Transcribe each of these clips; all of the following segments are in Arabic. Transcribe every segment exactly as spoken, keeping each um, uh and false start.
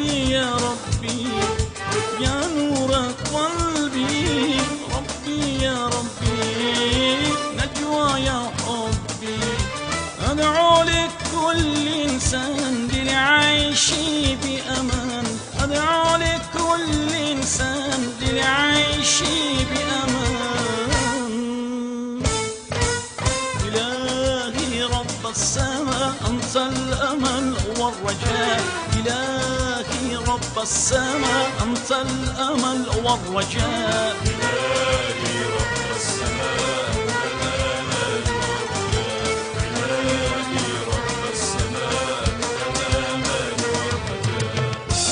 ربي يا ربي يا نور قلبي، ربي يا ربي نجوى يا حبي. أدعو لكل إنسان للعيش بأمان، أدعو لكل إنسان للعيش بأمان. إلهي رب السماء أنت الأمل والرجاء، إلهي رب السماء أنت الأمل والرجاء. إلهي رب السماء أنت الأمل والرجاء، إلهي رب السماء أنت الأمل والرجاء.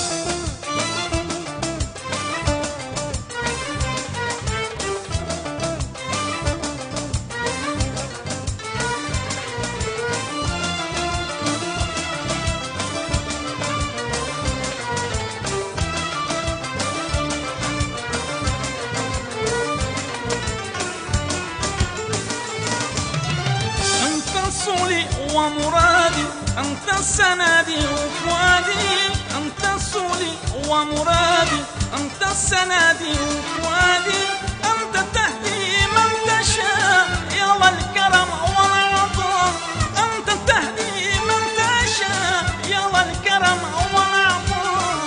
صولي ومرادي أنت سندي وفؤادي، أنت صولي ومرادي أنت سندي وفؤادي. أنت تهدي من تشاء يا ذا الكرم والعطاء، أنت تهدي من تشاء يا ذا الكرم والعطاء.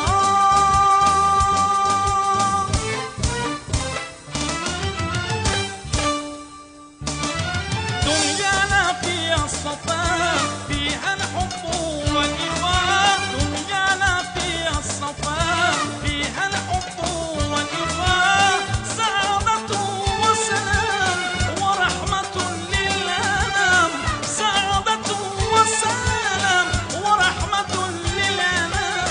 دنيانا فيها الصفاء فيها الحب والإخاء، دنيانا فيها الصفاء فيها الحب والإخاء. سعادة وسلام ورحمة للأنام، سعادة وسلام ورحمة للأنام.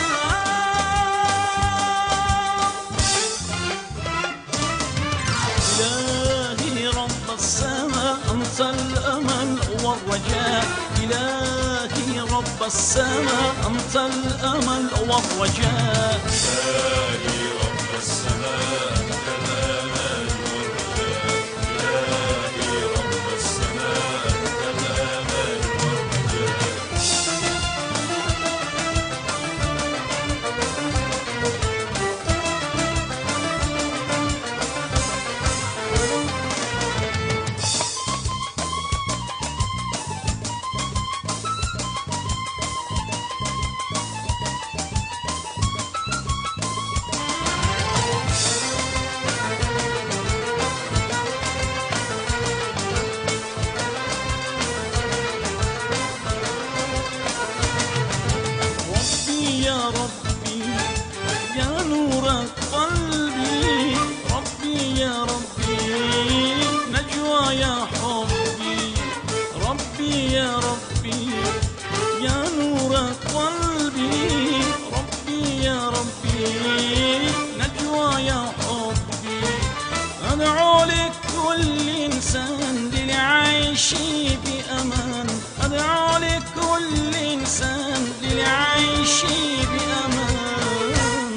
إلهي رب السماء أنت الأمل والرجاء، إلهي رب السماء أنت الأمل والرجاء. إلهي رب السماء أنت الأمل والرجاء، إلهي رب السماء أنت الأمل والرجاء. ربي يا ربي يا نور قلبي، ربي يا ربي نجوى يا حبي. ربي يا ربي يا نور قلبي، ربي يا ربي نجوى يا حبي. أدعو لكل إنسان للعيش بأمان، أدعو لكل إنسان للعيش بأمان.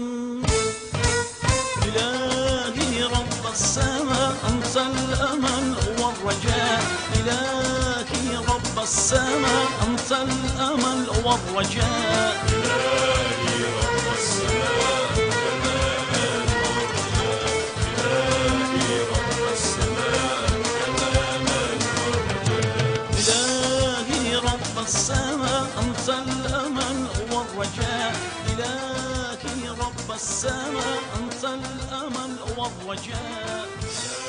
إلهي رب السماء أنت الأمل والرجاء، إلهي رب السماء أنت الأمل والرجاء. إلهي رب السماء أنت الأمل والرجاء، إلهي رب السماء أنت الأمل والرجاء. إلهي رب السماء أنت الأمل والرجاء، إلهي رب السماء أنت الأمل والرجاء.